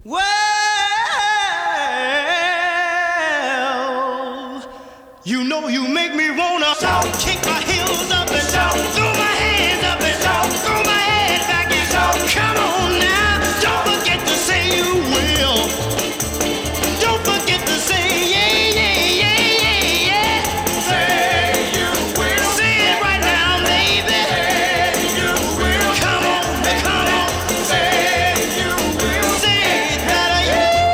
Well, you know you make me wanna kick my heels up and throw my hands up and throw my head back and come on now. Don't forget to say you will. Don't forget to say yeah, yeah, yeah, yeah, yeah. Say you will. Say it right now, baby. Say you will. Come on, come on. Say you will. Say it better,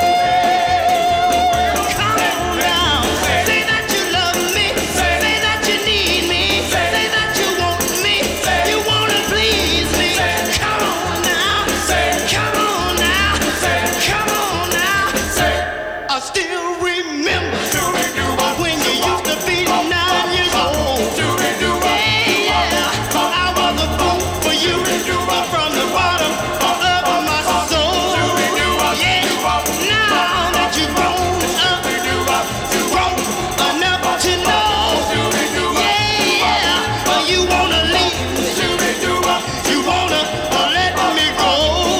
yeah. Come on now. Say that you love me. Say that you need me. Say that you want me. You wanna please me. Come on now. Come on now. Come on now. I still remember when you used to be 9 years old. Yeah, I was a fool for you from the bottom of my soul. Yeah, now that you've grown up, grown enough to know. Yeah, you wanna leave me. You wanna let me go.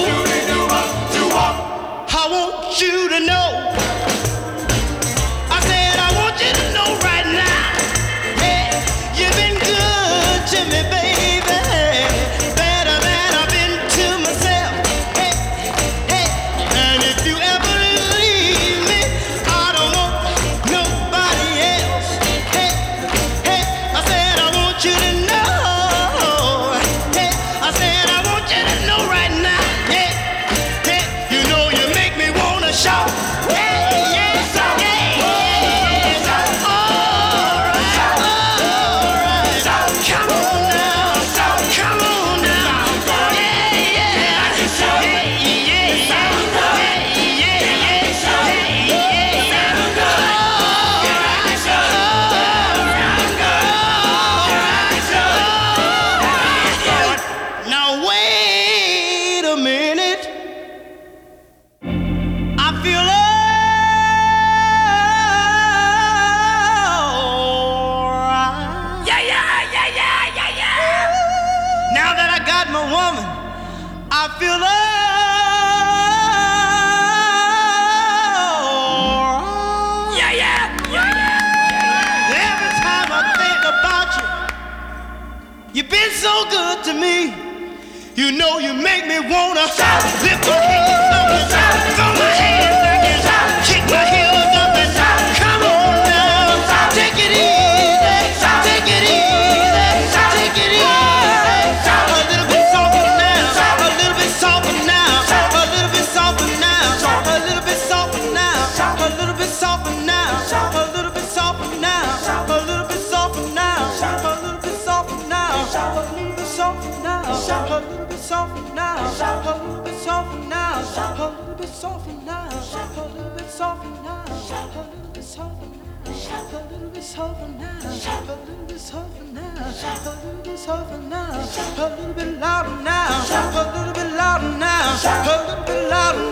I want you to know. I said I want you to know right now. Hey, you've been good to me, baby. Better than I've been to myself. Hey, hey, and if you ever leave me, I don't want nobody else. Hey, hey, I said I want you to know. Hey, I said I want you to know right now. Hey, hey, you know you make me wanna shout. Hey, yeah, yeah, yeah. All right. Come on now. Come on now. Yeah, yeah. Now wait a minute. I feel alright. Now that I got my woman, I feel alright. Every time I think about you, you've been so good to me. You know you make me wanna lift my hands up and throw my hands back and kick my heels up and come on now. Take it easy, take it easy, take it easy. A little bit softer now, a little bit softer now, a little bit softer now, a little bit softer now, a little bit softer now, a little bit softer now, a little bit softer now, a little bit softer now, a little bit softer now, a little bit softer now, a little bit softer now, a little bit softer now, a little bit softer now, a little bit softer now, a little bit softer now, a little bit softer now, a little bit softer now, a little bit louder now, a little bit louder now, a little bit louder